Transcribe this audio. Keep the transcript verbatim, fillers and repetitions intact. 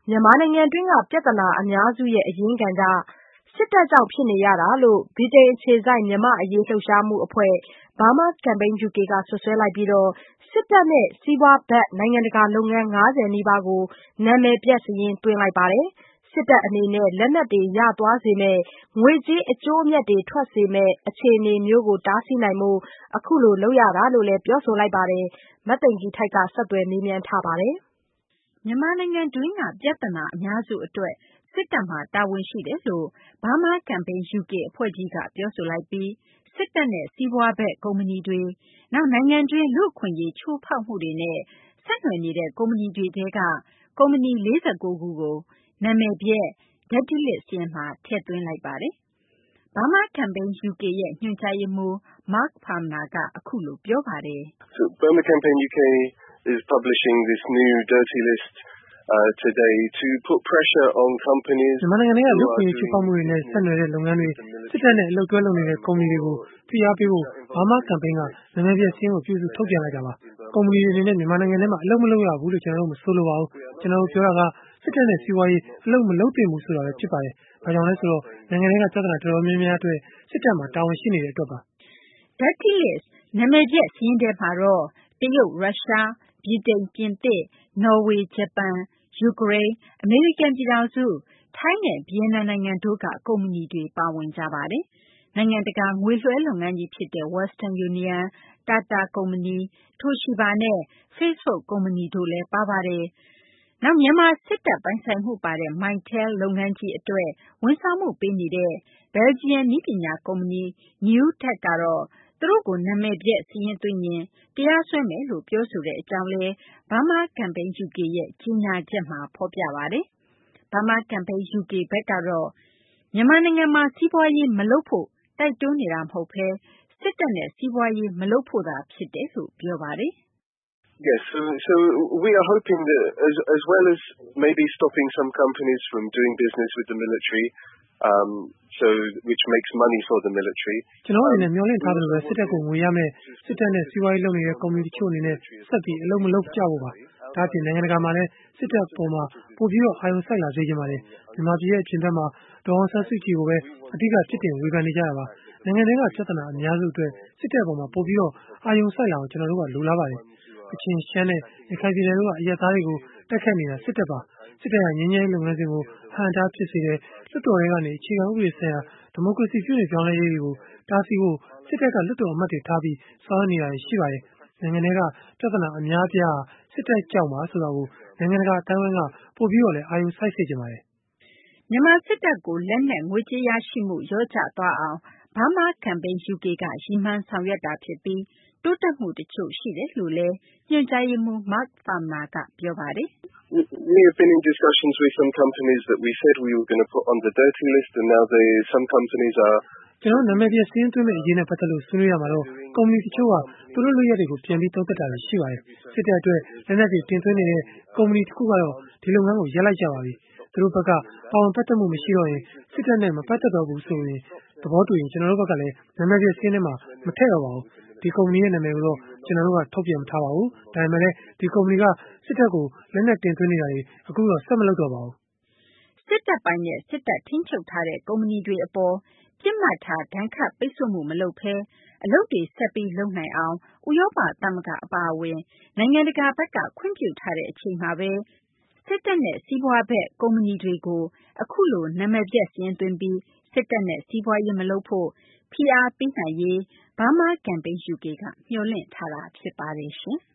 မြန်မာနိုင်ငံတွင်းက ပြဿနာအများစုရဲ့ အရင်းခံက စစ်တပ်ကြောင့်ဖြစ်နေရတာလို့ ဗြိတိန်အခြေစိုက် မြန်မာ့အရေးလှုပ်ရှားမှုအဖွဲ့ Burma Campaign ယူ ကေ က စွပ်စွဲလိုက်ပြီး စစ်တပ်နဲ့ စီးပွားဘက် နိုင်ငံတကာလုပ်ငန်း ၅၀ နီးပါးကို နာမည်ပျက်စာရင်းသွင်းလိုက်ပါတယ်။ စစ်တပ်အနေနဲ့ လက်နက်တွေရသွားစေမယ့် ငွေကြေးအကျိုးအမြတ်တွေထွက်စေမယ့် အခြေအနေမျိုးကို တားဆီးနိုင်ဖို့ အခုလိုလုပ်ရတာလို့လည်း ပြောဆိုလိုက်ပါတယ်။ မသိင်္ဂ ီထိုက် ဆက်သွယ်မေးမြန်းထားပါတယ်။ မြန်မာနိုင်ငံတွင်းက ပြဿနာအများစုအတွက် စစ်တပ်မှာ တာဝန်ရှိတယ်လို့ Burma Campaign ယူ ကေ အဖွဲ့ကြီးက ပြောဆိုလိုက်ပြီး စစ်တပ်နဲ့ စီးပွားဘက် ကုမ္ပဏီတွေ၊ နောက် နိုင်ငံတွင်း လူ့အခွင့်အရေး ချိုးဖောက်မှုတွေနဲ့ ဆက်နွယ်နေတဲ့ ကုမ္ပဏီတွေထဲက ကုမ္ပဏီ ၄၉ ခုကို နာမည်ပျက် Dirty List စာရင်းမှာ ထည့်သွင်းလိုက်ပါတယ်။ Burma Campaign ယူ ကေ ရဲ့ ညွှန်ကြားရေးမှူး Mark Farmaner က အခုလို ပြောပါတယ်။ Burma Campaign ယူ ကေ is publishing this new dirty list uh, today to put pressure on companies မြန်မာနိုင်ငံထဲက လူ့အခွင့်အရေးချိုးဖောက်မှုတွေနဲ့ ဆက်နွယ်တဲ့ လုပ်ငန်းတွေ၊ စစ်တပ်နဲ့ အလုပ်တွဲလုပ်နေတဲ့ ကုမ္ပဏီတွေကို ဖိအားပေးဖို့ Burma Campaign က နာမည်ပျက်စာရင်းကို ပြုစုထုတ်ပြန်လိုက်တာပါ။ ကုမ္ပဏီတွေအနေနဲ့ မြန်မာနိုင်ငံထဲမှာ အလုပ်မလုပ်ရဘူးလို့ ကျနော်တို့ မဆိုလိုပါဘူး။ ကျနော်တို့ ပြောတာက စစ်တပ်နဲ့ စီးပွားရေး အလုပ်မလုပ်သင့်ဘူးဆိုတာပဲ ဖြစ်ပါတယ်။ ဘာကြောင့်လဲဆိုတော့ နိုင်ငံထဲက ပြဿနာတော်တော်များများအတွက် စစ်တပ်မှာ တာဝန်ရှိနေတဲ့အတွက်ပါ။ Dirty List နာမည်ပျက်စာရင်းထဲမှာတော့ တရုတ်၊ ရုရှား၊ ဗြိတိန်၊ ပြင်သစ်၊ နော်ဝေ၊ ဂျပန်၊ ယူကရိန်း၊ အမေရိကန်ပြည်ထောင်စု၊ ထိုင်းနဲ့ ဗီယက်နမ်နိုင်ငံတို့က ကုမ္ပဏီတွေ ပါဝင်ကြပါတယ်။ နိုင်ငံတကာ ငွေလွှဲလုပ်ငန်းကြီးဖြစ်တဲ့ Western Union ၊ Tata ကုမ္ပဏီ၊ Toshiba နဲ့ Facebook ကုမ္ပဏီတို့လည်း ပါပါတယ်။ နောက် မြန်မာစစ်တပ်ပိုင်ဆိုင်မှုပါတဲ့ Mytel လုပ်ငန်းကြီးအတွက် ဝန်ဆောင်မှုပေးနေတဲ့ ဘယ်လ်ဂျီယံ နည်းပညာကုမ္ပဏီ Newtec ကတော့ သူတို့ကို နာမည်ပျက်စာရင်းသွင်းရင် တရားစွဲမယ်လို့ ပြောဆိုတဲ့ အကြောင်းလည်း Burma Campaign ယူ ကေ ရဲ့ ကြေညာချက်မှာ ဖော်ပြပါတယ်။ Burma Campaign ယူ ကေ ဘက်ကတော့ မြန်မာနိုင်ငံမှာ စီးပွားရေးမလုပ်ဖို့ တိုက်တွန်းနေတာမဟုတ်ဘဲ စစ်တပ်နဲ့ စီးပွားရေးမလုပ်ဖို့သာ ဖြစ်တယ်လို့ ပြောပါတယ်။ Yes, so, so we are hoping that as, as well as maybe stopping some companies from doing business with the military, um, so which makes money for the military. ကျနော်တို့အနေနဲ့ မျှော်လင့်ထားသလိုပဲ စစ်တပ်ကို ငွေရမယ့် စစ်တပ်နဲ့ စီးပွားရေးလုပ်နေတဲ့ ကုမ္ပဏီတချို့အနေနဲ့ ဆက်ပြီး အလုပ်မလုပ်ကြဖို့ပါ။ ဒါ့အပြင် နိုင်ငံတကာမှာလည်း စစ်တပ်အပေါ်မှာ ပိုပြီး အာရုံစိုက်လာစေချင်ပါတယ်။ မြန်မာပြည်ရဲ့ အပြင်ဘက်မှာ ဒေါ်အောင်ဆန်းစုကြည်ကိုပဲ အဓိက ပြစ်တင်ဝေဖန်နေကြတာပါ။ နိုင်ငံထဲက ပြဿနာအများစုအတွက် စစ်တပ်အပေါ်မှာ ပိုပြီး အာရုံစိုက်လာအောင် ကျနော်တို့က လိုလားပါတယ်။ ကချင်၊ ရှမ်းနဲ့ ရခိုင်ပြည်နယ်တို့က အရပ်သားတွေကို တိုက်ခိုက်နေတာ စစ်တပ်ပါ။ စစ်တပ်ဟာ ငြိမ်းချမ်းရေးလုပ်ငန်းစဉ်ကို အဟန့်အတားဖြစ်စေတယ်။ လွှတ်တော်ထဲကနေ အခြေခံဥပဒေဆိုင်ရာ ဒီမိုကရေစီပြုပြင်ပြောင်းလဲရေးတွေကို တားဆီးဖို့ စစ်တပ်က လွှတ်တော်အမတ်တွေထားပြီး ဆောင်ရွက်နေတာတွေ ရှိပါတယ်။ နိုင်ငံထဲက ပြဿနာအများအပြားဟာ စစ်တပ်ကြောင့်ပါဆိုတာကို နိုင်ငံတကာအသိုင်းအဝိုင်းက ပိုပြီး အာရုံစိုက်စေချင်ပါတယ်။ မြန်မာစစ်တပ်ကို လက်နက်၊ ငွေကြေးရရှိမှု လျော့ကျသွားအောင် Burma Campaign ယူ ကေ က ရည်မှန်းဆောင်ရွက်တာဖြစ်ပြီး တိုးတက်မှုတချို့ ရှိတယ်လို့လည်း ညွှန်ကြားရေးမှူး Mark Farmaner က ပြောပါတယ်။ We have been in discussions with some companies that we said we were going to put on the dirty list, and now they, some companies are. ကျနော်တို့ နာမည်ပျက်စာရင်းသွင်းမယ့် အရေးနဲ့ ပတ်သက်လို့ ဆွေးနွေးရာမှာတော့ ကုမ္ပဏီတချို့က သူတို့လုပ်ရပ်တွေကို ပြန်ပြီး သုံးသပ်တာတွေ ရှိပါတယ်။ စစ်တပ်အတွက် လက်နက်တွေ တင်သွင်းနေတဲ့ ကုမ္ပဏီတခုကတော့ ဒီလုပ်ငန်းကို ရပ်လိုက်ကြပါပြီ။ သူတို့ဘက်က ပါဝင်ပတ်သက်မှု မရှိတော့ရင် စစ်တပ်နဲ့ မပတ်သက်တော့ဘူးဆိုတဲ့ သဘောတူရင် ကျနော်တို့ဘက်ကလည်း နာမည်ပျက်စာရင်းထဲမှာ မထည့်တော့ပါဘူး။ ဒီကုမ္ပဏီရဲ့ နာမည်ကိုတော့ ကျနော်တို့က ထုတ်ပြန်မထားပါဘူး။ ဒါပေမဲ့လည်း ဒီကုမ္ပဏီက စစ်တပ်ကို လက်နက်တင်သွင်းနေတာတွေ အခုတော့ ဆက်မလုပ်တော့ပါဘူး။ စစ်တပ်ပိုင်တဲ့ စစ်တပ်ထိန်းချုပ်ထားတဲ့ ကုမ္ပဏီတွေအပေါ် ပစ်မှတ်ထား ဒဏ်ခတ်ပိတ်ဆို့မှု မလုပ်ဘဲ အလုပ်တွေ ဆက်ပြီး လုပ်နိုင်အောင် ဥရောပသမဂ္ဂ အပါအဝင် နိုင်ငံတကာဘက်က ခွင့်ပြုထားတဲ့ အချိန်မှာဘဲ စစ်တပ်နဲ့ စီးပွားဘက် ကုမ္ပဏီတွေကို အခုလို နာမည်ပျက်စာရင်းသွင်းပြီး စစ်တပ်နဲ့ စီးပွားရေးမလုပ်ဖို့ ဖိအားပေးနိုင်ရေး Burma Campaign ယူ ကေ က မျှော်လင့်ထားတာ ဖြစ်ပါတယ်။